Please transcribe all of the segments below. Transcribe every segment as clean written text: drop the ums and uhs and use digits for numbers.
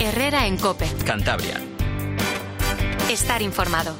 Herrera en COPE. Cantabria. Estar informado.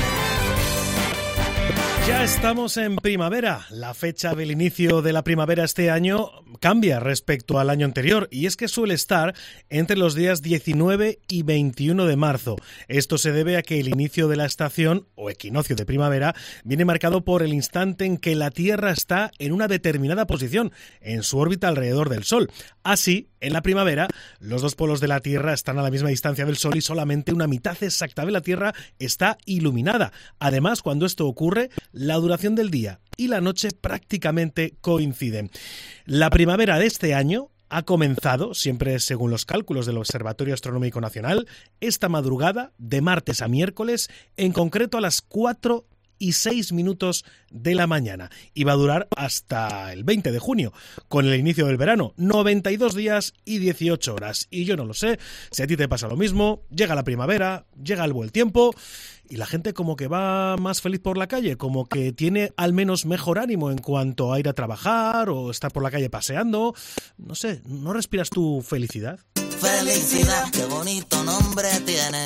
Ya estamos en primavera. La fecha del inicio de la primavera este año cambia respecto al año anterior y es que suele estar entre los días 19 y 21 de marzo. Esto se debe a que el inicio de la estación o equinoccio de primavera viene marcado por el instante en que la Tierra está en una determinada posición en su órbita alrededor del Sol. Así, en la primavera, los dos polos de la Tierra están a la misma distancia del Sol y solamente una mitad exacta de la Tierra está iluminada. Además, cuando esto ocurre, la duración del día y la noche prácticamente coinciden. La primavera de este año ha comenzado, siempre según los cálculos del Observatorio Astronómico Nacional, esta madrugada de martes a miércoles, en concreto a las 4:06 de la mañana, y va a durar hasta el 20 de junio, con el inicio del verano, 92 días y 18 horas. Y yo no lo sé, si a ti te pasa lo mismo, llega la primavera, llega el buen tiempo, y la gente como que va más feliz por la calle, como que tiene al menos mejor ánimo en cuanto a ir a trabajar o estar por la calle paseando. No sé, ¿no respiras tu felicidad? Felicidad, qué bonito nombre tiene.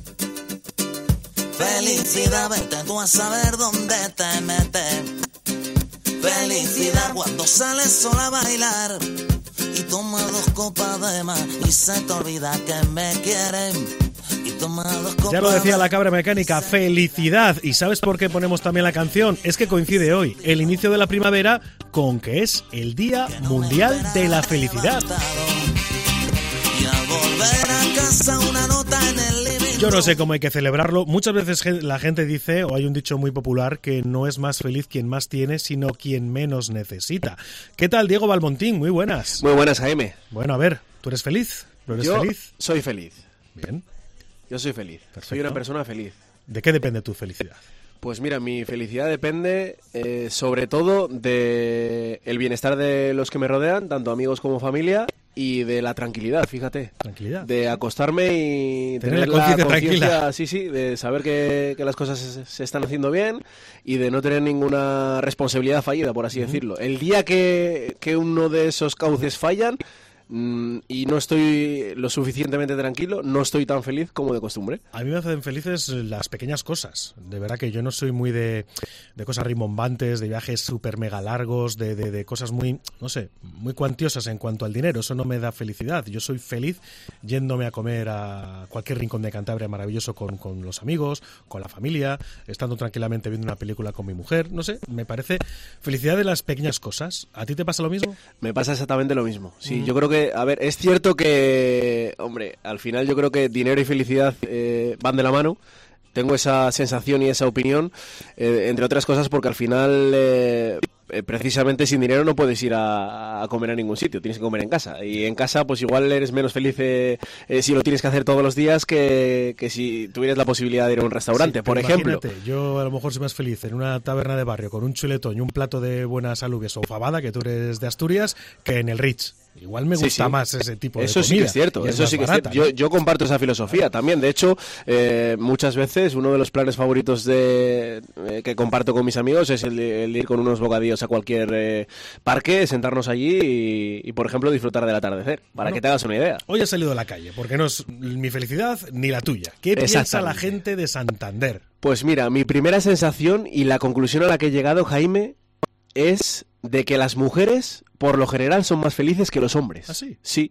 Felicidad, vete tú a saber dónde te metes. Felicidad, cuando sales sola a bailar y toma 2 copas de más y se te olvida que me quieren. Ya lo decía la cabra mecánica, felicidad. ¿Y sabes por qué ponemos también la canción? Es que coincide hoy el inicio de la primavera con que es el Día Mundial de la Felicidad. Yo no sé cómo hay que celebrarlo. Muchas veces la gente dice, o hay un dicho muy popular, que no es más feliz quien más tiene, sino quien menos necesita. ¿Qué tal, Diego Balmontín? Muy buenas. Muy buenas, Jaime. Bueno, a ver, ¿tú eres feliz? ¿Tú eres feliz? Soy feliz. Bien. Yo soy feliz. Perfecto. Soy una persona feliz. ¿De qué depende tu felicidad? Pues mira, mi felicidad depende sobre todo del bienestar de los que me rodean, tanto amigos como familia, y de la tranquilidad, fíjate. Tranquilidad. De acostarme y tener la conciencia tranquila. Sí, de saber que las cosas se están haciendo bien y de no tener ninguna responsabilidad fallida, por así decirlo. El día que uno de esos cauces fallan y no estoy lo suficientemente tranquilo, no estoy tan feliz como de costumbre. A mí me hacen felices las pequeñas cosas. De verdad que yo no soy muy de cosas rimbombantes, de viajes súper mega largos, de cosas muy, no sé, muy cuantiosas en cuanto al dinero. Eso no me da felicidad. Yo soy feliz yéndome a comer a cualquier rincón de Cantabria maravilloso con los amigos, con la familia, estando tranquilamente viendo una película con mi mujer. No sé, me parece felicidad de las pequeñas cosas. ¿A ti te pasa lo mismo? Me pasa exactamente lo mismo. Sí, yo creo que, a ver, es cierto que, hombre, al final yo creo que dinero y felicidad van de la mano. Tengo esa sensación y esa opinión, entre otras cosas porque al final, precisamente sin dinero no puedes ir a comer a ningún sitio, tienes que comer en casa. Y en casa pues igual eres menos feliz si lo tienes que hacer todos los días que si tuvieras la posibilidad de ir a un restaurante, sí, por ejemplo. Yo a lo mejor soy más feliz en una taberna de barrio con un chuletón y un plato de buenas alubias o fabada, que tú eres de Asturias, que en el Ritz. Igual me gusta más ese tipo de comida. Eso sí que es cierto, eso sí que es cierto. Yo comparto esa filosofía también. De hecho, muchas veces uno de los planes favoritos que comparto con mis amigos es el de ir con unos bocadillos a cualquier parque, sentarnos allí y, por ejemplo, disfrutar del atardecer, para que te hagas una idea. Hoy he salido a la calle, porque no es mi felicidad ni la tuya. ¿Qué piensa la gente de Santander? Pues mira, mi primera sensación y la conclusión a la que he llegado, Jaime, es de que las mujeres, por lo general, son más felices que los hombres. ¿Ah, sí? Sí.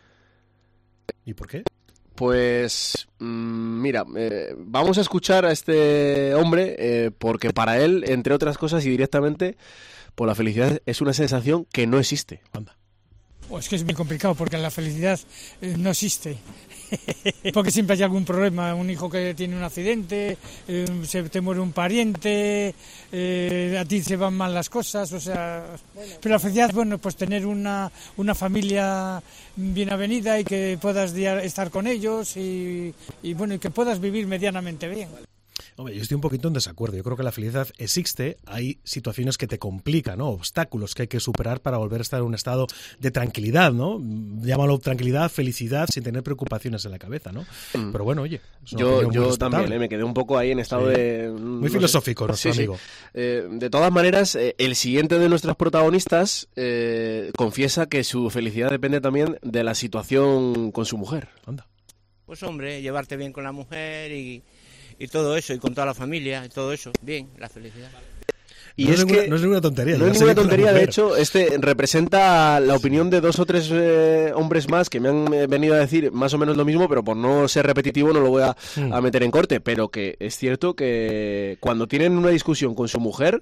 ¿Y por qué? Pues, mira, vamos a escuchar a este hombre porque para él, entre otras cosas y directamente, pues la felicidad es una sensación que no existe. Anda. Pues es que es muy complicado porque la felicidad no existe. Porque siempre hay algún problema, un hijo que tiene un accidente, se te muere un pariente, a ti se van mal las cosas, o sea, pero la felicidad, bueno, pues tener una familia bien avenida y que puedas estar con ellos y bueno, y que puedas vivir medianamente bien. Hombre, yo estoy un poquito en desacuerdo. Yo creo que la felicidad existe. Hay situaciones que te complican, ¿no? Obstáculos que hay que superar para volver a estar en un estado de tranquilidad, ¿no? Llámalo tranquilidad, felicidad, sin tener preocupaciones en la cabeza, ¿no? Pero bueno, oye, yo también me quedé un poco ahí en estado de... Muy filosófico, nuestro amigo. De todas maneras, el siguiente de nuestros protagonistas confiesa que su felicidad depende también de la situación con su mujer. Anda. Pues hombre, llevarte bien con la mujer y todo eso, y con toda la familia, y todo eso, bien, la felicidad. Y no es ninguna, que no es ninguna tontería. No es ninguna tontería, de hecho, representa la opinión de 2 o 3 hombres más que me han venido a decir más o menos lo mismo, pero por no ser repetitivo no lo voy a meter en corte, pero que es cierto que cuando tienen una discusión con su mujer,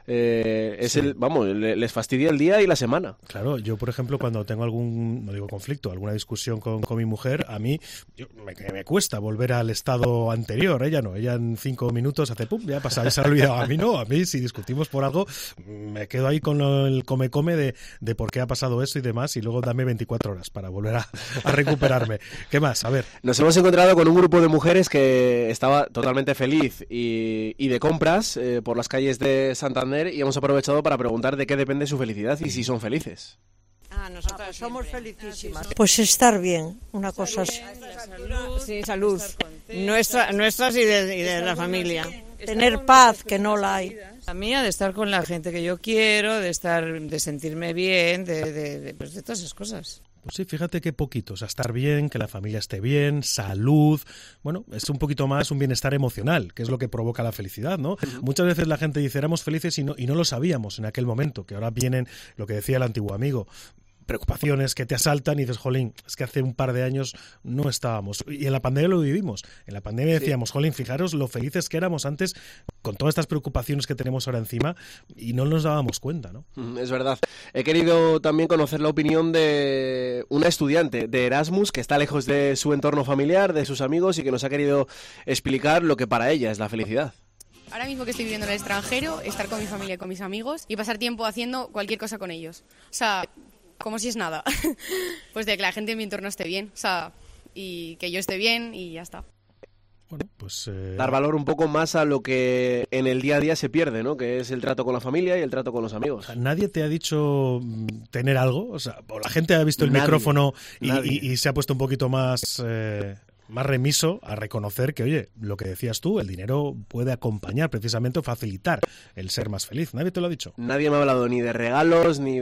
les fastidia el día y la semana. Claro, yo por ejemplo cuando tengo algún, no digo conflicto, alguna discusión con mi mujer, a mí me cuesta volver al estado anterior. Ella no, ella en 5 minutos hace pum, ya pasa, se ha olvidado. A mí no, a mí si discutimos por algo me quedo ahí con el come de por qué ha pasado eso y demás, y luego dame 24 horas para volver a recuperarme. ¿Qué más? A ver. Nos hemos encontrado con un grupo de mujeres que estaba totalmente feliz y de compras por las calles de Santander, y hemos aprovechado para preguntar de qué depende su felicidad y si son felices. Nosotros somos felicísimas. Pues estar bien, una cosa así. Sí, salud. Nuestras y de la familia. Tener paz, que no la hay. La mía, de estar con la gente que yo quiero, de sentirme bien, de todas esas cosas. Pues sí, fíjate qué poquito, o sea, estar bien, que la familia esté bien, salud, bueno, es un poquito más un bienestar emocional, que es lo que provoca la felicidad, ¿no? Muchas veces la gente dice, éramos felices y no lo sabíamos en aquel momento, que ahora vienen, lo que decía el antiguo amigo, preocupaciones que te asaltan y dices, jolín, es que hace un par de años no estábamos. Y en la pandemia lo vivimos. En la pandemia decíamos, jolín, fijaros lo felices que éramos antes con todas estas preocupaciones que tenemos ahora encima y no nos dábamos cuenta, ¿no? Es verdad. He querido también conocer la opinión de una estudiante de Erasmus que está lejos de su entorno familiar, de sus amigos, y que nos ha querido explicar lo que para ella es la felicidad. Ahora mismo que estoy viviendo en el extranjero, estar con mi familia y con mis amigos y pasar tiempo haciendo cualquier cosa con ellos. O sea, como si es nada. Pues de que la gente en mi entorno esté bien, o sea, y que yo esté bien y ya está. Bueno, pues dar valor un poco más a lo que en el día a día se pierde, ¿no? Que es el trato con la familia y el trato con los amigos. ¿Nadie te ha dicho tener algo? O sea, o la gente ha visto el micrófono y se ha puesto un poquito más remiso a reconocer que, oye, lo que decías tú, el dinero puede acompañar, precisamente, o facilitar el ser más feliz. ¿Nadie te lo ha dicho? Nadie me ha hablado ni de regalos, ni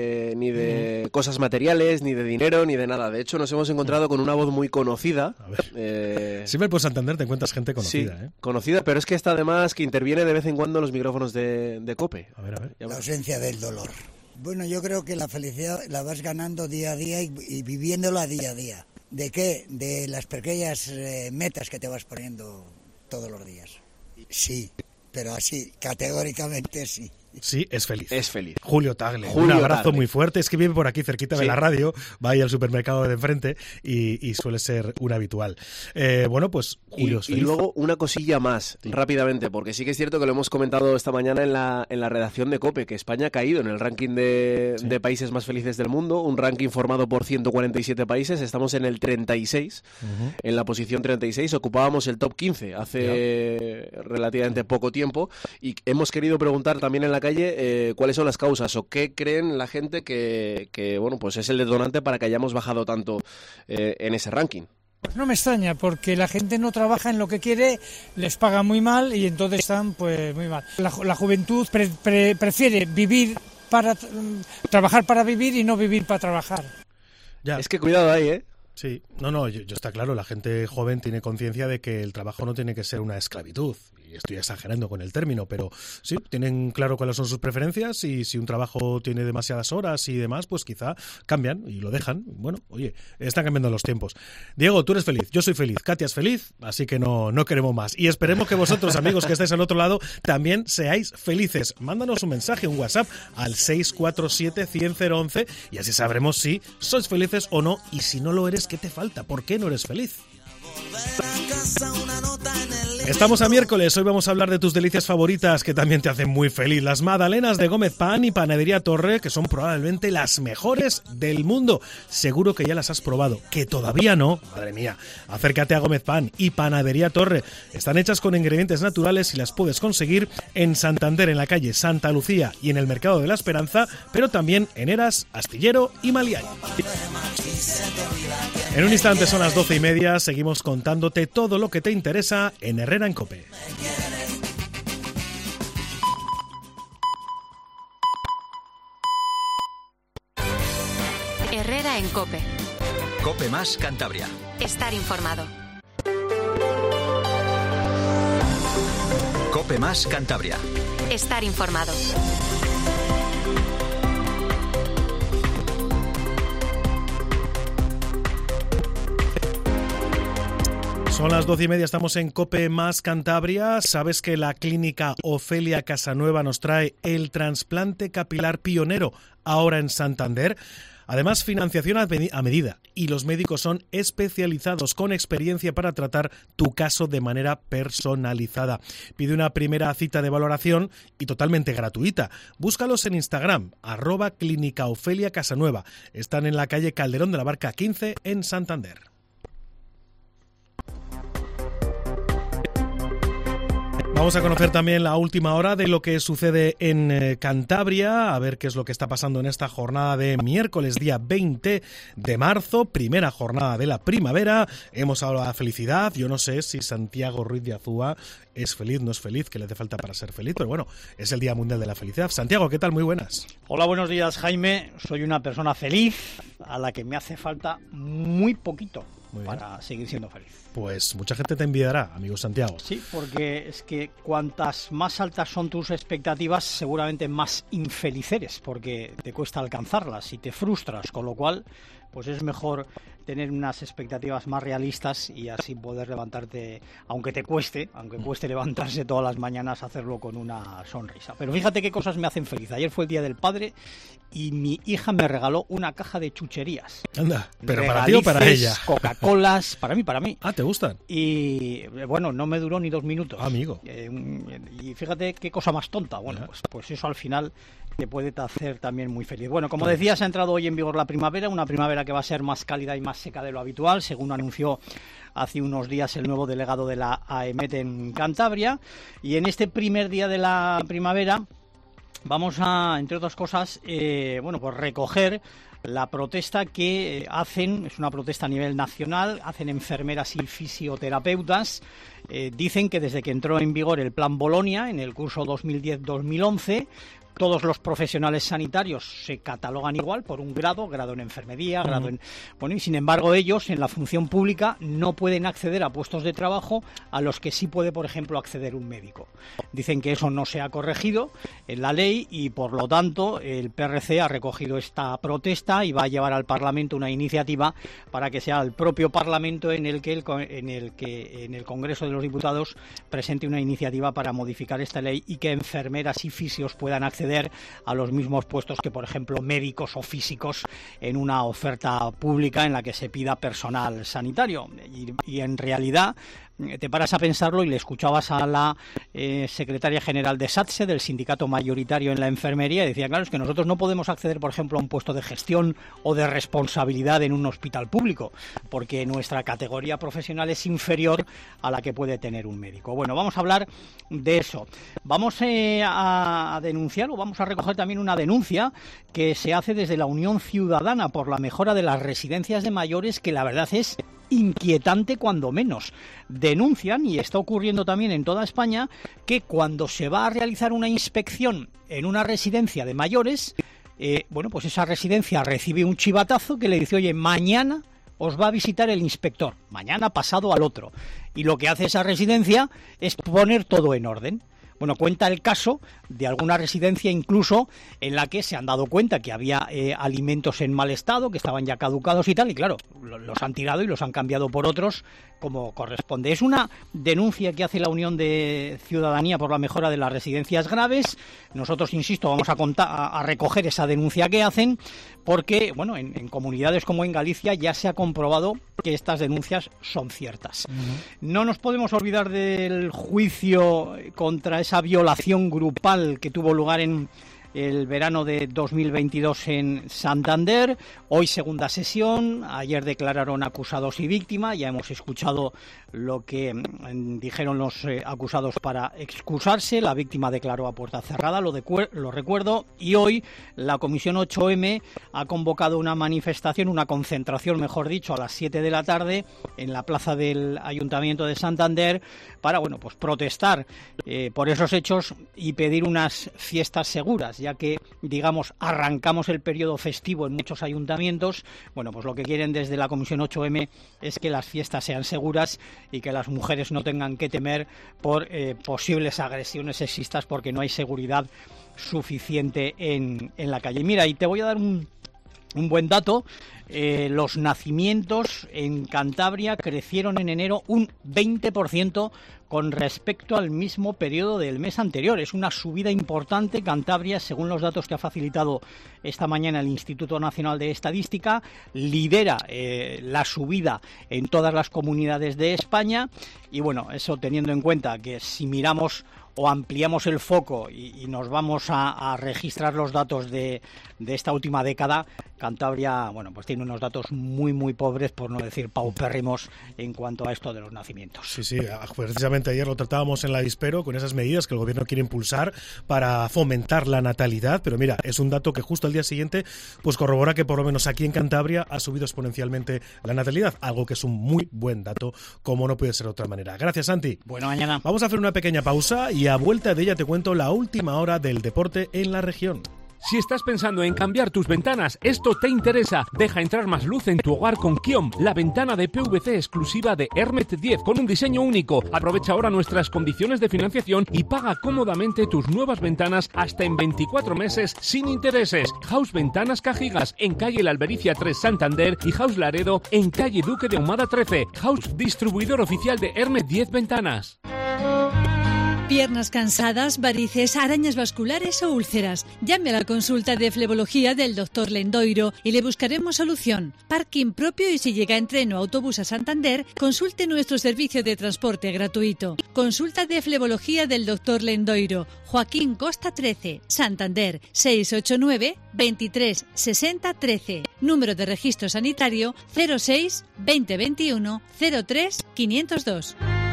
de cosas materiales, ni de dinero, ni de nada. De hecho, nos hemos encontrado con una voz muy conocida. A ver. Siempre por Santander te encuentras gente conocida, sí, ¿eh? Conocida, pero es que está además que interviene de vez en cuando en los micrófonos de COPE. A ver. La ausencia del dolor. Bueno, yo creo que la felicidad la vas ganando día a día y viviéndola día a día. ¿De qué? De las pequeñas metas que te vas poniendo todos los días. Sí, pero así, categóricamente sí. Sí, es feliz. Es feliz. Julio Tagle, un abrazo muy fuerte. Es que vive por aquí cerquita de la radio, va ahí al supermercado de enfrente y suele ser un habitual. Bueno, pues Julio es feliz. Y luego una cosilla más, rápidamente, porque sí que es cierto que lo hemos comentado esta mañana en la redacción de COPE, que España ha caído en el ranking de países más felices del mundo, un ranking formado por 147 países, estamos en el 36, en la posición 36, ocupábamos el top 15 hace relativamente poco tiempo, y hemos querido preguntar también en la calle cuáles son las causas o qué creen la gente que bueno, pues es el detonante para que hayamos bajado tanto en ese ranking. No me extraña, porque la gente no trabaja en lo que quiere, les paga muy mal y entonces están pues muy mal. La juventud prefiere vivir para trabajar para vivir y no vivir para trabajar. Ya. Es que cuidado ahí, ¿eh? Sí, yo está claro, la gente joven tiene conciencia de que el trabajo no tiene que ser una esclavitud. Y estoy exagerando con el término, pero sí, tienen claro cuáles son sus preferencias y si un trabajo tiene demasiadas horas y demás, pues quizá cambian y lo dejan. Bueno, oye, están cambiando los tiempos. Diego, tú eres feliz, yo soy feliz, Katia es feliz, así que no queremos más. Y esperemos que vosotros, amigos que estáis al otro lado, también seáis felices. Mándanos un mensaje, un WhatsApp al 647-100-011 y así sabremos si sois felices o no, y si no lo eres, ¿qué te falta? ¿Por qué no eres feliz? Estamos a miércoles, hoy vamos a hablar de tus delicias favoritas que también te hacen muy feliz. Las magdalenas de Gómez Pan y Panadería Torre, que son probablemente las mejores del mundo. Seguro que ya las has probado, que todavía no. Madre mía, acércate a Gómez Pan y Panadería Torre. Están hechas con ingredientes naturales y las puedes conseguir en Santander, en la calle Santa Lucía y en el Mercado de la Esperanza, pero también en Eras, Astillero y Maliay. En un instante son las 12:30, seguimos contándote todo lo que te interesa en Herrera en COPE. Herrera en COPE. COPE más Cantabria. Estar informado. COPE más Cantabria. Estar informado. Son las 12:30, estamos en COPE más Cantabria. Sabes que la clínica Ofelia Casanueva nos trae el trasplante capilar pionero ahora en Santander. Además, financiación a medida y los médicos son especializados con experiencia para tratar tu caso de manera personalizada. Pide una primera cita de valoración y totalmente gratuita. Búscalos en Instagram, @Clínica Ofelia Casanueva. Están en la calle Calderón de la Barca 15 en Santander. Vamos a conocer también la última hora de lo que sucede en Cantabria, a ver qué es lo que está pasando en esta jornada de miércoles, día 20 de marzo, primera jornada de la primavera. Hemos hablado de felicidad. Yo no sé si Santiago Ruiz de Azúa es feliz, no es feliz, qué le hace falta para ser feliz, pero bueno, es el Día Mundial de la Felicidad. Santiago, ¿qué tal? Muy buenas. Hola, buenos días, Jaime. Soy una persona feliz a la que me hace falta muy poquito para seguir siendo feliz. Pues mucha gente te envidiará, amigo Santiago. Sí, porque es que cuantas más altas son tus expectativas, seguramente más infeliz eres, porque te cuesta alcanzarlas y te frustras, con lo cual pues es mejor tener unas expectativas más realistas y así poder levantarte, aunque cueste levantarse todas las mañanas, hacerlo con una sonrisa. Pero fíjate qué cosas me hacen feliz. Ayer fue el Día del Padre y mi hija me regaló una caja de chucherías. Anda, ¿pero para ti o para ella? Coca-Colas, para mí. Ah, ¿te gustan? Y bueno, no me duró ni 2 minutos. Amigo. Y fíjate qué cosa más tonta. Bueno, pues eso al final te puede hacer también muy feliz. Bueno, como decías, ha entrado hoy en vigor la primavera, una primavera que va a ser más cálida y más seca de lo habitual, según anunció hace unos días el nuevo delegado de la AEMET en Cantabria. Y en este primer día de la primavera vamos a, entre otras cosas, pues recoger la protesta que hacen, es una protesta a nivel nacional, hacen enfermeras y fisioterapeutas. Dicen que desde que entró en vigor el Plan Bolonia en el curso 2010-2011, todos los profesionales sanitarios se catalogan igual por un grado en enfermería, grado en... Bueno, y sin embargo ellos en la función pública no pueden acceder a puestos de trabajo a los que sí puede, por ejemplo, acceder un médico. Dicen que eso no se ha corregido en la ley y, por lo tanto, el PRC ha recogido esta protesta y va a llevar al Parlamento una iniciativa para que sea el propio Parlamento en el que en el Congreso de los Diputados presente una iniciativa para modificar esta ley y que enfermeras y fisios puedan acceder a los mismos puestos que, por ejemplo, médicos o físicos en una oferta pública en la que se pida personal sanitario. Y en realidad te paras a pensarlo y le escuchabas a la secretaria general de SATSE, del sindicato mayoritario en la enfermería, y decía, claro, es que nosotros no podemos acceder, por ejemplo, a un puesto de gestión o de responsabilidad en un hospital público, porque nuestra categoría profesional es inferior a la que puede tener un médico. Bueno, vamos a hablar de eso. Vamos a denunciar, o vamos a recoger también una denuncia que se hace desde la Unión Ciudadana por la mejora de las residencias de mayores, que la verdad es inquietante cuando menos. Denuncian, y está ocurriendo también en toda España, que cuando se va a realizar una inspección en una residencia de mayores, pues esa residencia recibe un chivatazo que le dice, oye, mañana os va a visitar el inspector, mañana, pasado, al otro. Y lo que hace esa residencia es poner todo en orden. Bueno, cuenta el caso de alguna residencia incluso en la que se han dado cuenta que había alimentos en mal estado, que estaban ya caducados y tal, y claro, los han tirado y los han cambiado por otros como corresponde. Es una denuncia que hace la Unión de Ciudadanía por la mejora de las residencias graves. Nosotros, insisto, vamos a recoger esa denuncia que hacen porque, bueno, en comunidades como en Galicia ya se ha comprobado que estas denuncias son ciertas. No nos podemos olvidar del juicio contra esa violación grupal que tuvo lugar en el verano de 2022 en Santander. Hoy segunda sesión, ayer declararon acusados y víctima, ya hemos escuchado lo que dijeron los acusados para excusarse, la víctima declaró a puerta cerrada, lo recuerdo, y hoy la Comisión 8M ha convocado una manifestación, una concentración, mejor dicho, a las 7 de la tarde en la plaza del Ayuntamiento de Santander para, bueno, pues protestar por esos hechos y pedir unas fiestas seguras. ya que, digamos, arrancamos el periodo festivo en muchos ayuntamientos. Bueno, pues lo que quieren desde la Comisión 8M es que las fiestas sean seguras y que las mujeres no tengan que temer por posibles agresiones sexistas porque no hay seguridad suficiente en la calle. Mira, y te voy a dar un buen dato. Los nacimientos en Cantabria crecieron en enero un 20% con respecto al mismo periodo del mes anterior. Es una subida importante. Cantabria, según los datos que ha facilitado esta mañana el Instituto Nacional de Estadística, lidera la subida en todas las comunidades de España. Y bueno, eso teniendo en cuenta que si miramos o ampliamos el foco y nos vamos a registrar los datos de esta última década, Cantabria, bueno, pues tiene unos datos muy, muy pobres, por no decir paupérrimos, en cuanto a esto de los nacimientos. Sí, precisamente ayer lo tratábamos en la Dispero con esas medidas que el gobierno quiere impulsar para fomentar la natalidad, pero mira, es un dato que justo al día siguiente pues corrobora que por lo menos aquí en Cantabria ha subido exponencialmente la natalidad, algo que es un muy buen dato, como no puede ser de otra manera. Gracias, Santi. Bueno, mañana. Vamos a hacer una pequeña pausa y a vuelta de ella te cuento la última hora del deporte en la región. Si estás pensando en cambiar tus ventanas, esto te interesa. Deja entrar más luz en tu hogar con Kiom, la ventana de PVC exclusiva de Hermet 10 con un diseño único. Aprovecha ahora nuestras condiciones de financiación y paga cómodamente tus nuevas ventanas hasta en 24 meses sin intereses. House Ventanas Cajigas en calle La Albericia 3 Santander y House Laredo en calle Duque de Ahumada 13. House distribuidor oficial de Hermet 10 Ventanas. Piernas cansadas, varices, arañas vasculares o úlceras. Llame a la consulta de flebología del Dr. Lendoiro y le buscaremos solución. Parking propio y si llega en tren o autobús a Santander, consulte nuestro servicio de transporte gratuito. Consulta de flebología del Dr. Lendoiro. Joaquín Costa 13, Santander, 689 23 60 13. Número de registro sanitario 06 2021 03 502.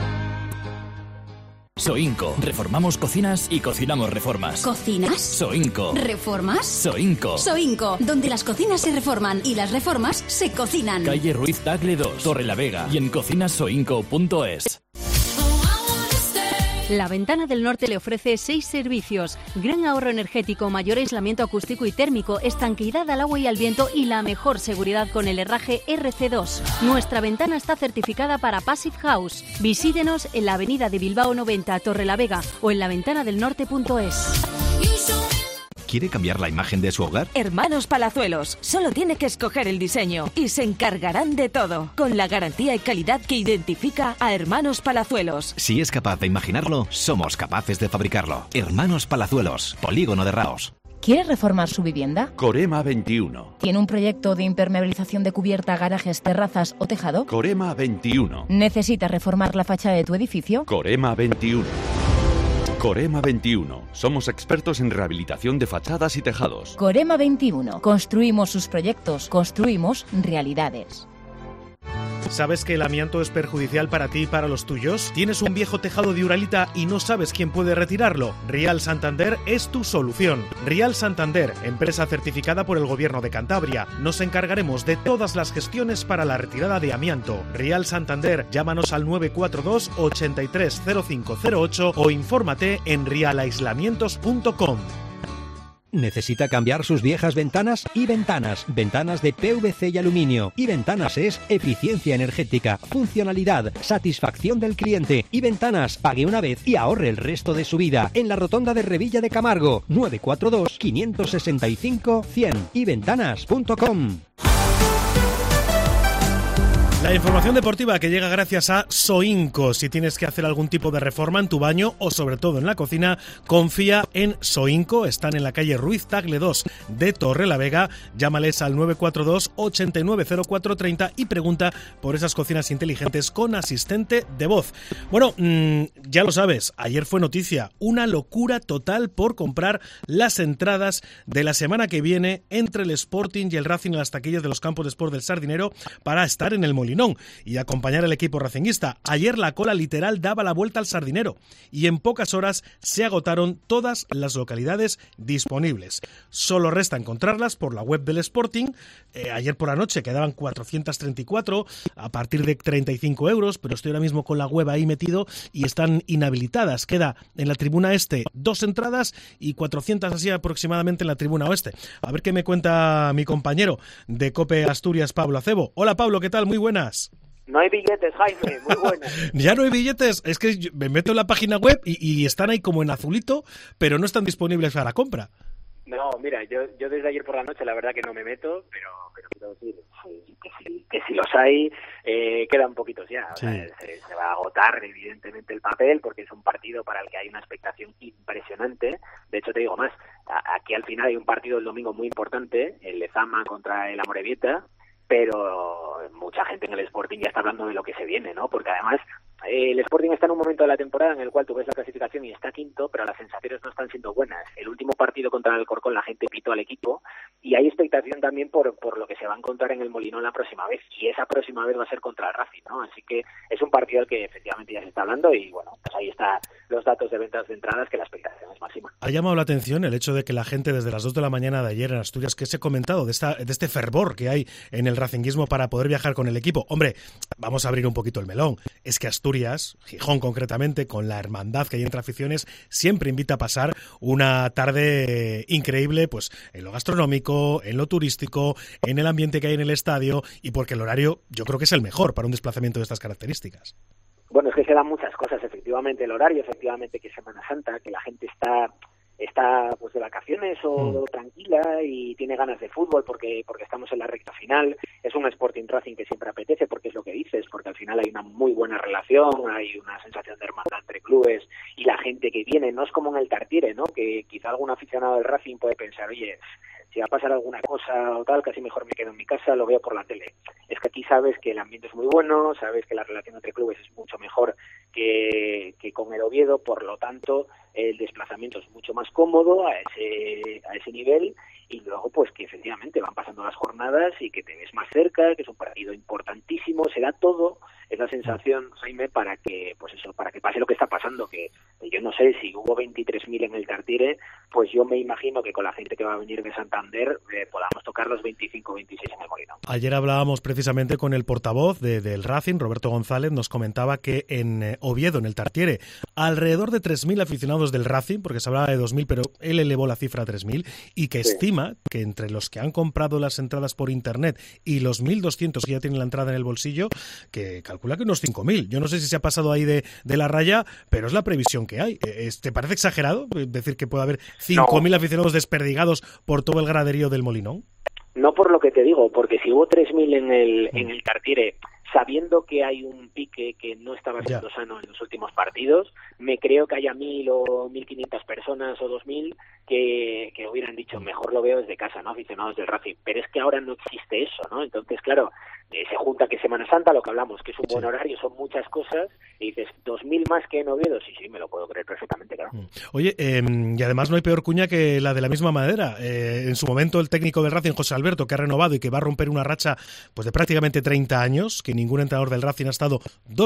Soinco. Reformamos cocinas y cocinamos reformas. ¿Cocinas? Soinco. ¿Reformas? Soinco. Soinco, donde las cocinas se reforman y las reformas se cocinan. Calle Ruiz Tagle 2, Torrelavega y en cocinasoinco.es. La Ventana del Norte le ofrece 6 servicios: gran ahorro energético, mayor aislamiento acústico y térmico, estanqueidad al agua y al viento y la mejor seguridad con el herraje RC2. Nuestra ventana está certificada para Passive House. Visítenos en la avenida de Bilbao 90, Torrelavega o en laventanadelnorte.es. ¿Quiere cambiar la imagen de su hogar? Hermanos Palazuelos. Solo tiene que escoger el diseño y se encargarán de todo, con la garantía y calidad que identifica a Hermanos Palazuelos. Si es capaz de imaginarlo, somos capaces de fabricarlo. Hermanos Palazuelos, Polígono de Raos. ¿Quiere reformar su vivienda? Corema 21. ¿Tiene un proyecto de impermeabilización de cubierta, garajes, terrazas o tejado? Corema 21. ¿Necesita reformar la fachada de tu edificio? Corema 21. Corema 21. Somos expertos en rehabilitación de fachadas y tejados. Corema 21. Construimos sus proyectos, construimos realidades. ¿Sabes que el amianto es perjudicial para ti y para los tuyos? ¿Tienes un viejo tejado de Uralita y no sabes quién puede retirarlo? Rial Santander es tu solución. Rial Santander, empresa certificada por el Gobierno de Cantabria. Nos encargaremos de todas las gestiones para la retirada de amianto. Rial Santander, llámanos al 942 830508 o infórmate en rialaislamientos.com. ¿Necesita cambiar sus viejas ventanas? Y Ventanas de PVC y aluminio. Y Ventanas es eficiencia energética, funcionalidad, satisfacción del cliente. Y Ventanas, pague una vez y ahorre el resto de su vida. En la rotonda de Revilla de Camargo, 942 565 100. Y ventanas.com. La información deportiva que llega gracias a Soinco. Si tienes que hacer algún tipo de reforma en tu baño o sobre todo en la cocina, confía en Soinco. Están en la calle Ruiz Tagle 2 de Torrelavega. Llámales al 942 890430 y pregunta por esas cocinas inteligentes con asistente de voz. Bueno, ya lo sabes, ayer fue noticia, una locura total por comprar las entradas de la semana que viene entre el Sporting y el Racing en las taquillas de los campos de Sport del Sardinero para estar en el Molinón. Molinón y acompañar al equipo racinguista. Ayer la cola literal daba la vuelta al Sardinero y en pocas horas se agotaron todas las localidades disponibles. Solo resta encontrarlas por la web del Sporting. Ayer por la noche quedaban 434 a partir de 35 euros, pero estoy ahora mismo con la web ahí metido y están inhabilitadas. Queda en la tribuna este 2 entradas y 400 así aproximadamente en la tribuna oeste. A ver qué me cuenta mi compañero de COPE Asturias, Pablo Acebo. Hola Pablo, ¿qué tal? Muy buenas. No hay billetes, Jaime, muy buenas. Ya no hay billetes, es que me meto en la página web y están ahí como en azulito, pero no están disponibles para la compra. No, mira, yo desde ayer por la noche la verdad que no me meto, pero quiero decir que si los hay, quedan poquitos ya. O sea, se va a agotar evidentemente el papel porque es un partido para el que hay una expectación impresionante. De hecho, te digo más, aquí al final hay un partido el domingo muy importante, el Lezama contra el Amorebieta, pero mucha gente en el Sporting ya está hablando de lo que se viene, ¿no? Porque además el Sporting está en un momento de la temporada en el cual tú ves la clasificación y está quinto, pero las sensaciones no están siendo buenas. El último partido contra el Alcorcón la gente pitó al equipo y hay expectación también por lo que se va a encontrar en el Molinón la próxima vez, y esa próxima vez va a ser contra el Racing, ¿no? Así que es un partido al que efectivamente ya se está hablando y bueno, pues ahí están los datos de ventas de entradas, que la expectación es máxima. Ha llamado la atención el hecho de que la gente desde las 2 de la mañana de ayer en Asturias, que se ha comentado de este fervor que hay en el racinguismo para poder viajar con el equipo. Hombre, vamos a abrir un poquito el melón. Es que Asturias, Gijón concretamente, con la hermandad que hay entre aficiones, siempre invita a pasar una tarde increíble, pues en lo gastronómico, en lo turístico, en el ambiente que hay en el estadio, y porque el horario yo creo que es el mejor para un desplazamiento de estas características. Bueno, es que se dan muchas cosas, efectivamente el horario, efectivamente que es Semana Santa, que la gente está pues de vacaciones o tranquila y tiene ganas de fútbol porque estamos en la recta final. Es un Sporting Racing que siempre apetece porque es lo que dices, porque al final hay una muy buena relación, hay una sensación de hermandad entre clubes y la gente que viene, no es como en el Tartiere, ¿no? Que quizá algún aficionado del Racing puede pensar, oye, si va a pasar alguna cosa o tal, casi mejor me quedo en mi casa, lo veo por la tele. Es que aquí sabes que el ambiente es muy bueno, sabes que la relación entre clubes es mucho mejor que con el Oviedo, por lo tanto el desplazamiento es mucho más cómodo a ese nivel, y luego pues que efectivamente van pasando las jornadas y que te ves más cerca, que es un partido importantísimo, se da todo, es la sensación, Jaime, para que pase lo que está pasando, que yo no sé si hubo 23.000 en el Tartiere, pues yo me imagino que con la gente que va a venir de Santander podamos tocar los 25 26 en el Molinón. Ayer hablábamos precisamente con el portavoz del Racing, Roberto González, nos comentaba que en Oviedo, en el Tartiere, alrededor de 3.000 aficionados del Racing, porque se hablaba de 2.000, pero él elevó la cifra a 3.000, y que estima que entre los que han comprado las entradas por internet y los 1.200 que ya tienen la entrada en el bolsillo, que calcula que unos 5.000. Yo no sé si se ha pasado ahí de la raya, pero es la previsión que hay. ¿Te parece exagerado decir que puede haber 5.000 aficionados desperdigados por todo el graderío del Molinón? No, por lo que te digo, porque si hubo 3.000 en el Tartiere, sabiendo que hay un pique que no estaba siendo sano en los últimos partidos, me creo que haya 1.000 o 1.500 personas o 2.000 que hubieran dicho mejor lo veo desde casa, ¿no? Aficionados del Racing. Pero es que ahora no existe eso, ¿no? Entonces, claro, se junta que Semana Santa, lo que hablamos, que es un buen horario, son muchas cosas, y dices, 2.000 más que en Oviedo, sí, me lo puedo creer perfectamente, claro. Oye, y además no hay peor cuña que la de la misma madera. En su momento el técnico del Racing, José Alberto, que ha renovado y que va a romper una racha pues de prácticamente 30 años, que ningún entrenador del Racing ha estado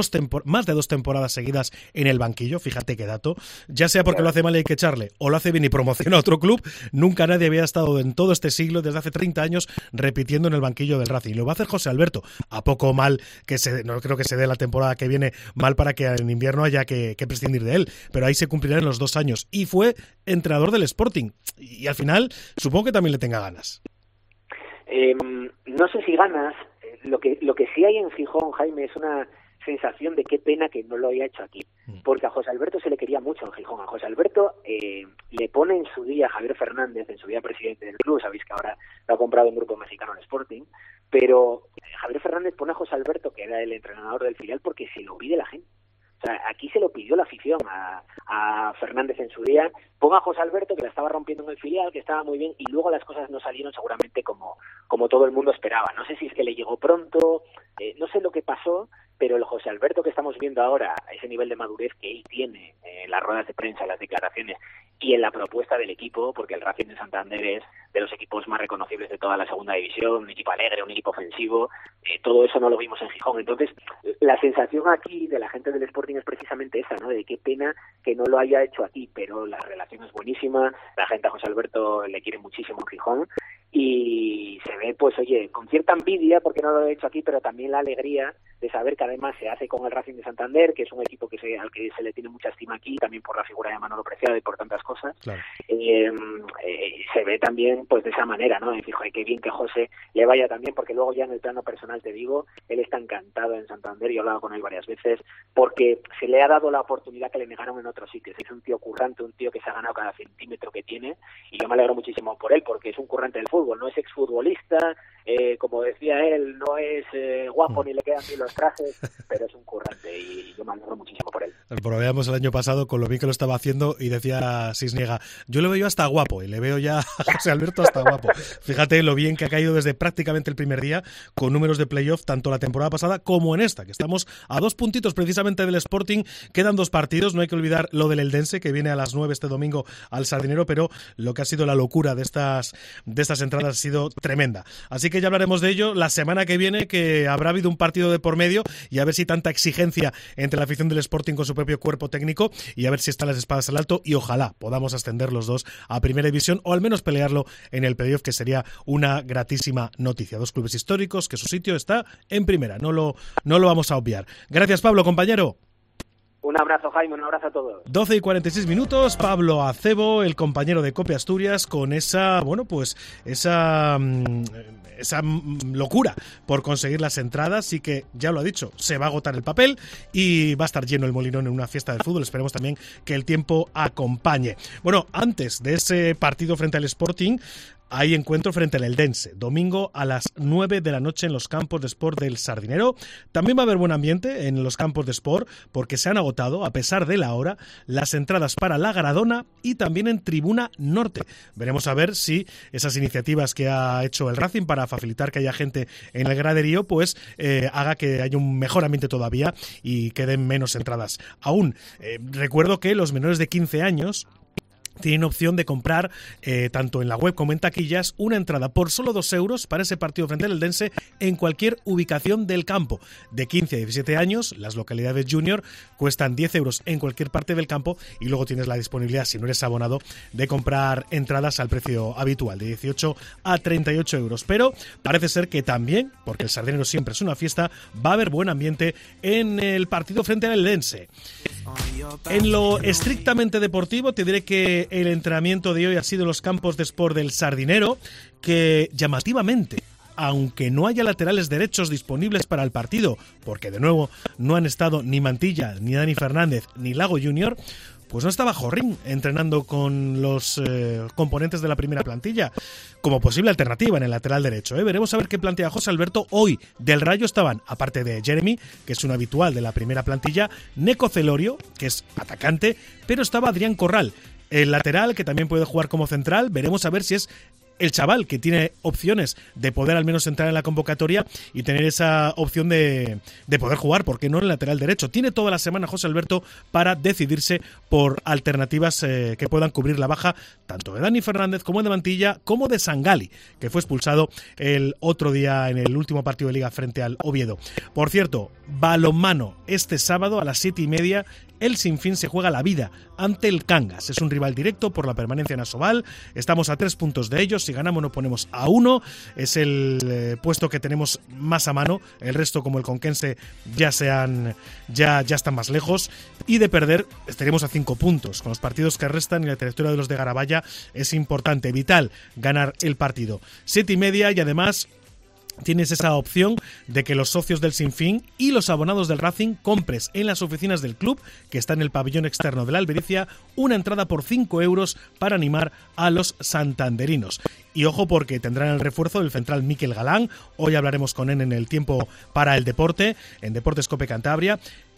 más de 2 temporadas seguidas en el banquillo, fíjate qué dato, ya sea porque lo hace mal y hay que echarle, o lo hace bien y promociona a otro club, nunca nadie había estado en todo este siglo, desde hace 30 años, repitiendo en el banquillo del Racing. Lo va a hacer José Alberto, a poco mal, no creo que se dé la temporada que viene mal para que en invierno haya que prescindir de él, pero ahí se cumplirán los 2 años, y fue entrenador del Sporting, y al final supongo que también le tenga ganas. No sé si ganas, lo que sí hay en Gijón, Jaime, es una sensación de qué pena que no lo haya hecho aquí, porque a José Alberto se le quería mucho en Gijón. A José Alberto le pone en su día Javier Fernández, en su día presidente del club, sabéis que ahora lo ha comprado un grupo mexicano en Sporting, pero Javier Fernández pone a José Alberto, que era el entrenador del filial, porque se lo pide la gente. O sea, aquí se lo pidió la afición a Fernández en su día. Ponga a José Alberto, que la estaba rompiendo en el filial, que estaba muy bien, y luego las cosas no salieron seguramente como todo el mundo esperaba. No sé si es que le llegó pronto, no sé lo que pasó, pero el José Alberto que estamos viendo ahora, ese nivel de madurez que él tiene en las ruedas de prensa, en las declaraciones y en la propuesta del equipo, porque el Racing de Santander es de los equipos más reconocibles de toda la segunda división, un equipo alegre, un equipo ofensivo, todo eso no lo vimos en Gijón. Entonces, la sensación aquí de la gente del Sporting es precisamente esa, ¿no? De qué pena que no lo haya hecho aquí, pero la relación es buenísima, la gente a José Alberto le quiere muchísimo en Gijón, y se ve, pues oye, con cierta envidia, porque no lo he hecho aquí, pero también la alegría de saber que además se hace con el Racing de Santander, que es un equipo al que se le tiene mucha estima aquí, también por la figura de Manolo Preciado y por tantas cosas. Claro. Se ve también pues de esa manera, ¿no? Decir, joder, qué bien que José le vaya también, porque luego ya en el plano personal te digo, él está encantado en Santander, yo he hablado con él varias veces, porque se le ha dado la oportunidad que le negaron en otros sitios. Es un tío currante, un tío que se ha ganado cada centímetro que tiene, y yo me alegro muchísimo por él, porque es un currante del fútbol, no es exfutbolista, como decía él, no es guapo ni le quedan bien los trajes, pero es un currante y yo me alegro muchísimo por él. Lo veíamos el año pasado con lo bien que lo estaba haciendo y decía Cisniega, yo le veo hasta guapo y le veo ya a José Alberto hasta guapo. Fíjate lo bien que ha caído desde prácticamente el primer día con números de playoff tanto la temporada pasada como en esta, que estamos a 2 puntitos precisamente del Sporting. Quedan 2 partidos, no hay que olvidar lo del Eldense que viene a las 9 este domingo al Sardinero, pero lo que ha sido la locura de estas entradas ha sido tremenda. Así que ya hablaremos de ello la semana que viene, que habrá habido un partido de por medio y a ver si tanta exigencia entre la afición del Sporting con su propio cuerpo técnico y a ver si están las espadas al alto y ojalá podamos ascender los dos a Primera División o al menos pelearlo en el playoff, que sería una gratísima noticia. 2 clubes históricos que su sitio está en Primera, no lo vamos a obviar. Gracias, Pablo, compañero. Un abrazo, Jaime, un abrazo a todos. 12:46, Pablo Acebo, el compañero de COPE Asturias, con esa locura por conseguir las entradas, y que, ya lo ha dicho, se va a agotar el papel y va a estar lleno el Molinón en una fiesta del fútbol. Esperemos también que el tiempo acompañe. Bueno, antes de ese partido frente al Sporting, hay encuentro frente al Eldense, domingo a las 9 de la noche en los campos de Sport del Sardinero. También va a haber buen ambiente en los campos de Sport, porque se han agotado, a pesar de la hora, las entradas para la Garadona y también en Tribuna Norte. Veremos a ver si esas iniciativas que ha hecho el Racing para facilitar que haya gente en el graderío, pues haga que haya un mejor ambiente todavía y queden menos entradas aún. Recuerdo que los menores de 15 años tienen opción de comprar, tanto en la web como en taquillas, una entrada por solo 2 euros para ese partido frente al Eldense en cualquier ubicación del campo. De 15 a 17 años, las localidades junior cuestan 10 euros en cualquier parte del campo, y luego tienes la disponibilidad, si no eres abonado, de comprar entradas al precio habitual, de 18 a 38 euros. Pero parece ser que también, porque el Sardinero siempre es una fiesta, va a haber buen ambiente en el partido frente al Eldense. En lo estrictamente deportivo, te diré que el entrenamiento de hoy ha sido en los campos de Sport del Sardinero, que llamativamente, aunque no haya laterales derechos disponibles para el partido, porque de nuevo no han estado ni Mantilla, ni Dani Fernández, ni Lago Junior, pues no estaba Jorrín entrenando con los componentes de la primera plantilla como posible alternativa en el lateral derecho. Veremos a ver qué plantea José Alberto. Hoy del Rayo estaban, aparte de Jeremy, que es un habitual de la primera plantilla, Neco Celorio, que es atacante, pero estaba Adrián Corral, el lateral, que también puede jugar como central. Veremos a ver si es el chaval que tiene opciones de poder al menos entrar en la convocatoria y tener esa opción de poder jugar, ¿por qué no?, en el lateral derecho. Tiene toda la semana José Alberto para decidirse por alternativas que puedan cubrir la baja tanto de Dani Fernández como de Mantilla, como de Sangali, que fue expulsado el otro día en el último partido de Liga frente al Oviedo. Por cierto, balonmano, este sábado a las 7:30, el Sinfín se juega la vida ante el Cangas. Es un rival directo por la permanencia en Asobal. Estamos a 3 puntos de ellos. Si ganamos nos ponemos a 1. Es el puesto que tenemos más a mano. El resto, como el Conquense, ya están más lejos. Y de perder estaremos a 5 puntos. Con los partidos que restan y la trayectoria de los de Garabaya, es importante, vital, ganar el partido. 7:30, y además tienes esa opción de que los socios del Sinfín y los abonados del Racing compres en las oficinas del club, que está en el pabellón externo de la Albericia, una entrada por 5 euros para animar a los santanderinos. Y ojo, porque tendrán el refuerzo del central Miquel Galán. Hoy hablaremos con él en el tiempo para el deporte, en Deportes Cope Cantabria.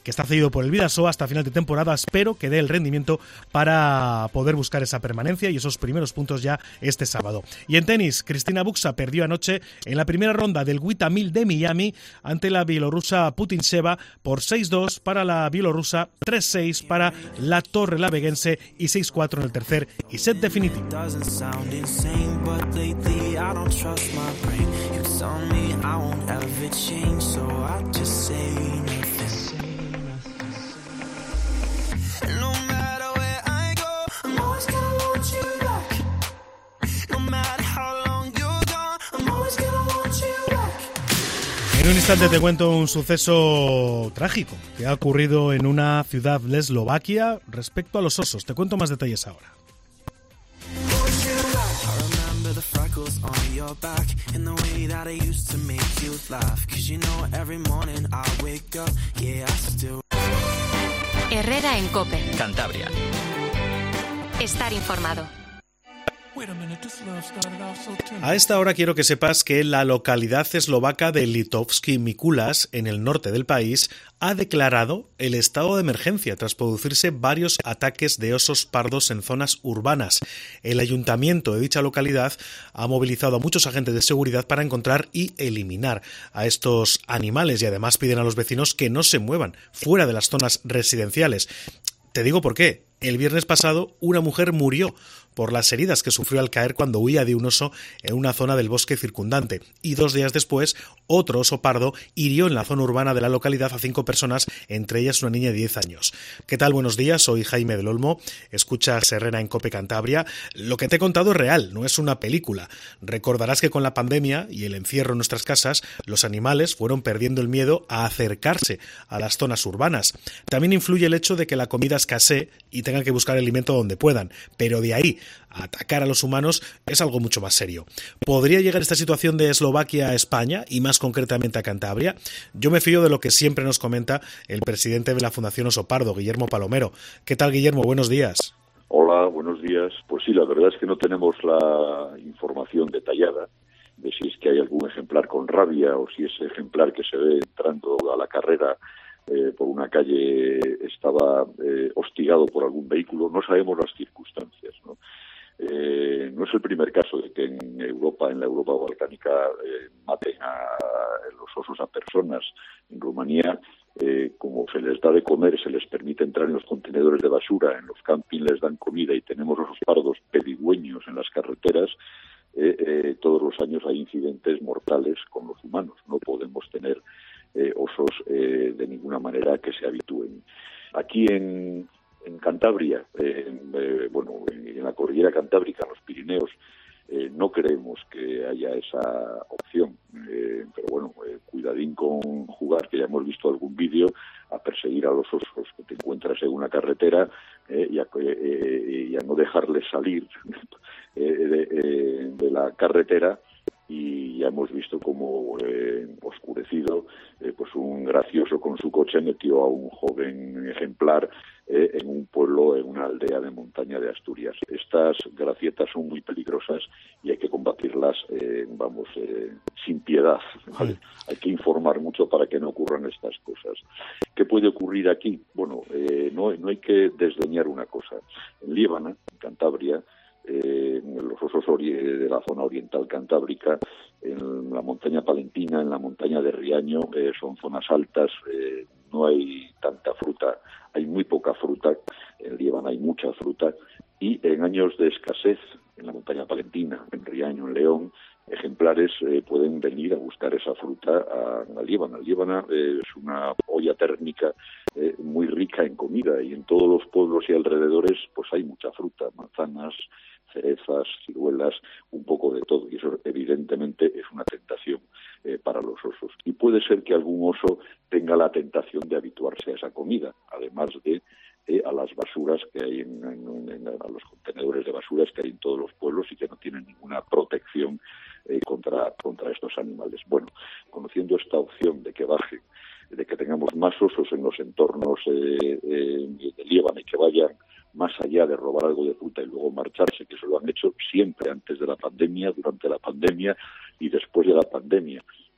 que está cedido por el Bidasoa hasta final de temporada. Espero que dé el rendimiento para poder buscar esa permanencia y esos primeros puntos ya este sábado. Y en tenis, Cristina Buxa perdió anoche en la primera ronda del WTA 1000 de Miami ante la bielorrusa Putintseva por 6-2 para la bielorrusa, 3-6 para la torrelaveguense y 6-4 en el tercer y set definitivo. En un instante te cuento un suceso trágico que ha ocurrido en una ciudad de Eslovaquia respecto a los osos. Te cuento más detalles ahora. Herrera en COPE. Cantabria. Estar informado. A esta hora quiero que sepas que la localidad eslovaca de Litovsky Mikuláš, en el norte del país, ha declarado el estado de emergencia tras producirse varios ataques de osos pardos en zonas urbanas. El ayuntamiento de dicha localidad ha movilizado a muchos agentes de seguridad para encontrar y eliminar a estos animales y además piden a los vecinos que no se muevan fuera de las zonas residenciales. Te digo por qué. El viernes pasado una mujer murió por las heridas que sufrió al caer cuando huía de un oso en una zona del bosque circundante. Y 2 días después, otro oso pardo hirió en la zona urbana de la localidad a 5 personas, entre ellas una niña de 10 años. ¿Qué tal? Buenos días, soy Jaime del Olmo. Escuchas Herrera en COPE Cantabria. Lo que te he contado es real, no es una película. Recordarás que con la pandemia y el encierro en nuestras casas, los animales fueron perdiendo el miedo a acercarse a las zonas urbanas. También influye el hecho de que la comida escasee y tengan que buscar alimento donde puedan, pero de ahí a atacar a los humanos es algo mucho más serio. ¿Podría llegar esta situación de Eslovaquia a España y más concretamente a Cantabria? Yo me fío de lo que siempre nos comenta el presidente de la Fundación Oso Pardo, Guillermo Palomero. ¿Qué tal, Guillermo? Buenos días. Hola, buenos días. Pues sí, la verdad es que no tenemos la información detallada de si es que hay algún ejemplar con rabia o si ese ejemplar que se ve entrando a la carrera por una calle estaba hostigado por algún vehículo. No sabemos las circunstancias, ¿no? No es el primer caso de que en la Europa balcánica maten a los osos a personas. En Rumanía, como se les da de comer, se les permite entrar en los contenedores de basura, en los campings les dan comida y tenemos osos pardos pedigüeños en las carreteras. Todos los años hay incidentes mortales con los humanos. No podemos tener osos de ninguna manera que se habitúen. Aquí en Cantabria, en la cordillera cantábrica, en los Pirineos, no creemos que haya esa opción, pero bueno, cuidadín con jugar, que ya hemos visto algún vídeo, a perseguir a los osos que te encuentras en una carretera y a no dejarles salir de la carretera. Y ya hemos visto cómo oscurecido, pues un gracioso con su coche metió a un joven ejemplar en un pueblo, en una aldea de montaña de Asturias. Estas gracietas son muy peligrosas y hay que combatirlas, sin piedad. ¿Vale? Hay que informar mucho para que no ocurran estas cosas. ¿Qué puede ocurrir aquí? Bueno, no hay que desdeñar una cosa. En Líbana, en Cantabria, los osos de la zona oriental cantábrica, en la montaña palentina, en la montaña de Riaño, son zonas altas, no hay tanta fruta, hay muy poca fruta. En Líbana hay mucha fruta y en años de escasez, en la montaña palentina, en Riaño, en León, ejemplares pueden venir a buscar esa fruta a Líbana. Líbana es una olla térmica muy rica en comida y en todos los pueblos y alrededores pues hay mucha fruta, manzanas, cerezas, ciruelas, un poco de todo, y eso evidentemente es una tentación para los osos. Y puede ser que algún oso tenga la tentación de habituarse a esa comida, además de a las basuras que hay a los contenedores de basuras que hay en todos los pueblos y que no tienen ninguna protección contra estos animales. Bueno, conociendo esta opción de que bajen, de que tengamos más osos en los entornos de Líbano y que vayan más allá de robar algo de fruta y luego marcharse, que eso lo han hecho siempre antes de la pandemia, durante la pandemia y después de la pandemia.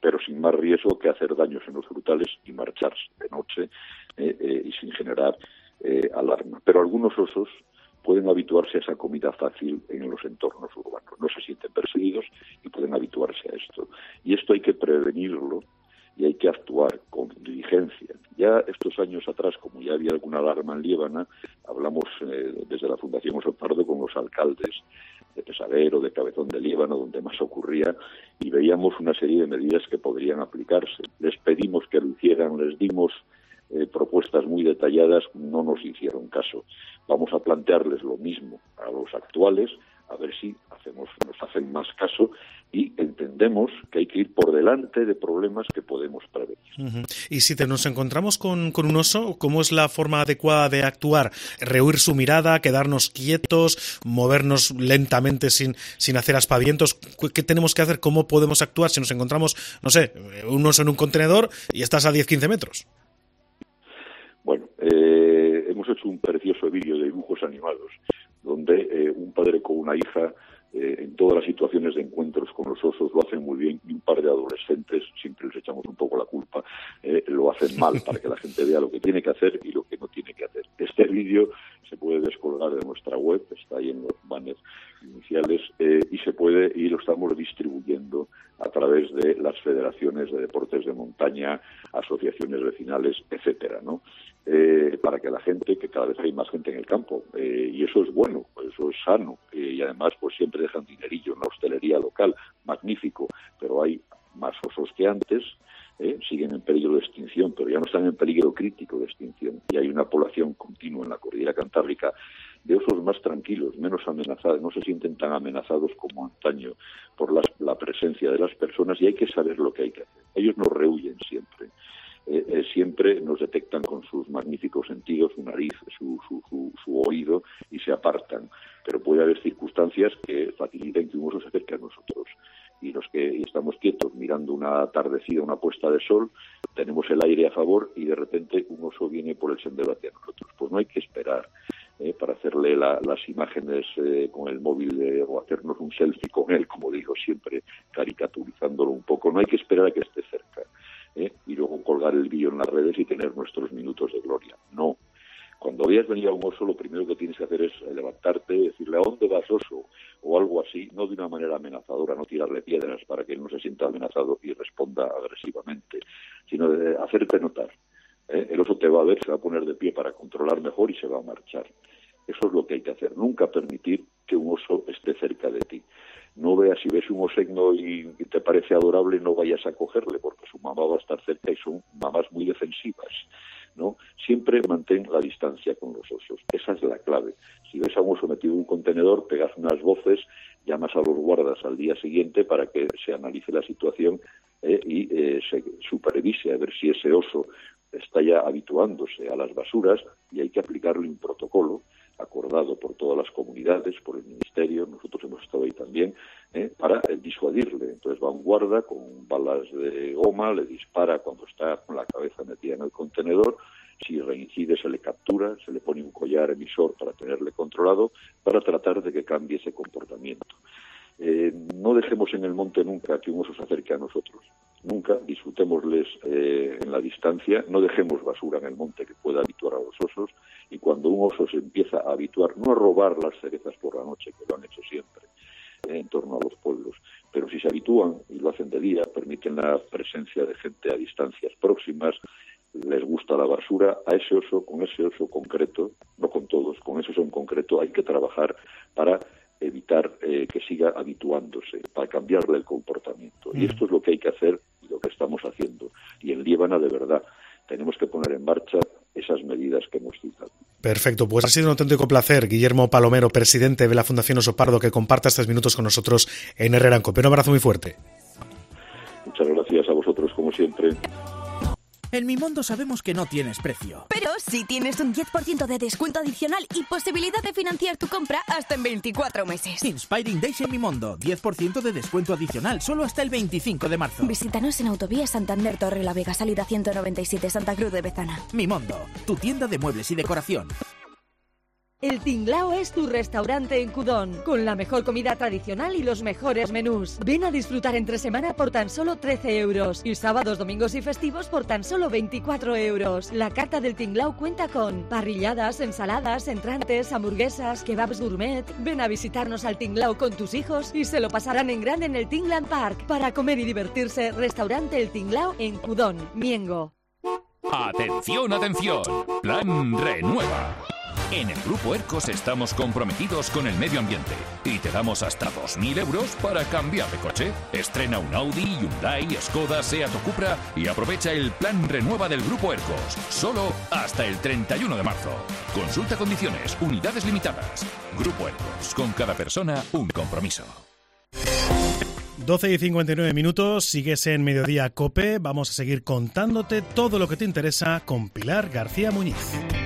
pero sin más riesgo que hacer daños en los frutales y marcharse de noche y sin generar alarma. Pero algunos osos pueden habituarse a esa comida fácil en los entornos urbanos, no se sienten perseguidos y pueden habituarse a esto. Y esto hay que prevenirlo y hay que actuar con diligencia. Ya estos años atrás, como ya había alguna alarma en Liébana, hablamos desde la Fundación Oso Pardo con los alcaldes de Pesadero, de Cabezón de Líbano, donde más ocurría, y veíamos una serie de medidas que podrían aplicarse. Les pedimos que lo hicieran, les dimos propuestas muy detalladas, no nos hicieron caso. Vamos a plantearles lo mismo a los actuales, a ver si nos hacen más caso y entendemos que hay que ir por delante de problemas que podemos prevenir. Y si nos encontramos con un oso, ¿cómo es la forma adecuada de actuar? ¿Rehuir su mirada, quedarnos quietos, movernos lentamente sin hacer aspavientos? ¿Qué tenemos que hacer? ¿Cómo podemos actuar si nos encontramos, no sé, un oso en un contenedor y estás a 10-15 metros? Bueno, hemos hecho un precioso vídeo de dibujos animados donde un padre con una hija en todas las situaciones de encuentros con los osos lo hacen muy bien, y un par de adolescentes, siempre les echamos un poco la culpa, lo hacen mal, para que la gente vea lo que tiene que hacer y lo que no tiene que hacer. Este vídeo se puede descolgar de nuestra web, está ahí en los banners iniciales, y lo estamos distribuyendo a través de las federaciones de deportes de montaña, asociaciones vecinales, etcétera, ¿no? Para que la gente, que cada vez hay más gente en el campo, y eso es bueno, eso es sano, y además pues siempre dejan dinerillo en la hostelería local, magnífico, pero hay más osos que antes, siguen en peligro de extinción, pero ya no están en peligro crítico de extinción, y hay una población continua en la cordillera cantábrica de osos más tranquilos, menos amenazados, no se sienten tan amenazados como antaño por la presencia de las personas, y hay que saber lo que hay que hacer. Ellos nos rehuyen siempre. Siempre nos detectan con sus magníficos sentidos, su nariz, su oído, y se apartan. Pero puede haber circunstancias que faciliten que un oso se acerque a nosotros. Y los que estamos quietos mirando una atardecida, una puesta de sol, tenemos el aire a favor y de repente un oso viene por el sendero hacia nosotros. Pues no hay que esperar para hacerle las imágenes con el móvil o hacernos un selfie con él, como digo siempre, caricaturizándolo un poco. No hay que esperar a que esté cerca. Y luego colgar el vídeo en las redes y tener nuestros minutos de gloria. No. Cuando veas venir a un oso, lo primero que tienes que hacer es levantarte, decirle ¿a dónde vas, oso? O algo así, no de una manera amenazadora, no tirarle piedras para que él no se sienta amenazado y responda agresivamente, sino de hacerte notar. El oso te va a ver, se va a poner de pie para controlar mejor y se va a marchar. Eso es lo que hay que hacer. Nunca permitir que un oso esté cerca de ti. No veas, si ves un osegno y te parece adorable, no vayas a cogerle, porque su mamá va a estar cerca y son mamás muy defensivas, ¿no? Siempre mantén la distancia con los osos. Esa es la clave. Si ves a un oso metido en un contenedor, pegas unas voces, llamas a los guardas al día siguiente para que se analice la situación y se supervise a ver si ese oso está ya habituándose a las basuras, y hay que aplicarle un protocolo acordado por todas las comunidades, por el Ministerio, nosotros hemos estado ahí también, para disuadirle. Entonces va un guarda con balas de goma, le dispara cuando está con la cabeza metida en el contenedor, si reincide se le captura, se le pone un collar emisor para tenerle controlado, para tratar de que cambie ese comportamiento. No dejemos en el monte nunca que un oso se acerque a nosotros. Nunca, disfrutémosles en la distancia, no dejemos basura en el monte que pueda habituar a los osos, y cuando un oso se empieza a habituar, no a robar las cerezas por la noche, que lo han hecho siempre en torno a los pueblos, pero si se habitúan y lo hacen de día, permiten la presencia de gente a distancias próximas, les gusta la basura, a ese oso, con ese oso concreto, no con todos, con ese oso en concreto hay que trabajar para evitar que siga habituándose, para cambiarle el comportamiento. Y esto es lo que hay que hacer y lo que estamos haciendo. Y en Liébana, de verdad, tenemos que poner en marcha esas medidas que hemos citado. Perfecto, pues ha sido un auténtico placer, Guillermo Palomero, presidente de la Fundación Oso Pardo, que comparta estos minutos con nosotros en Herrera en Cope. Un abrazo muy fuerte. Muchas gracias a vosotros, como siempre. En Mimondo sabemos que no tienes precio. Pero sí tienes un 10% de descuento adicional y posibilidad de financiar tu compra hasta en 24 meses. Inspiring Days en Mimondo. 10% de descuento adicional solo hasta el 25 de marzo. Visítanos en Autovía Santander Torre La Vega, salida 197, Santa Cruz de Bezana. Mimondo, tu tienda de muebles y decoración. El Tinglao es tu restaurante en Cudón, con la mejor comida tradicional y los mejores menús. Ven a disfrutar entre semana por tan solo 13 euros y sábados, domingos y festivos por tan solo 24 euros. La carta del Tinglao cuenta con parrilladas, ensaladas, entrantes, hamburguesas, kebabs gourmet. Ven a visitarnos al Tinglao con tus hijos y se lo pasarán en grande en el Tingland Park. Para comer y divertirse, restaurante El Tinglao en Cudón, Miengo. ¡Atención, atención! Plan Renueva. En el Grupo ERCOS estamos comprometidos con el medio ambiente y te damos hasta 2.000 euros para cambiar de coche. Estrena un Audi, Hyundai, Skoda, Seat o Cupra y aprovecha el Plan Renueva del Grupo ERCOS. Solo hasta el 31 de marzo. Consulta condiciones, unidades limitadas. Grupo ERCOS, con cada persona un compromiso. 12:59, sigues en Mediodía COPE. Vamos a seguir contándote todo lo que te interesa con Pilar García Muñiz.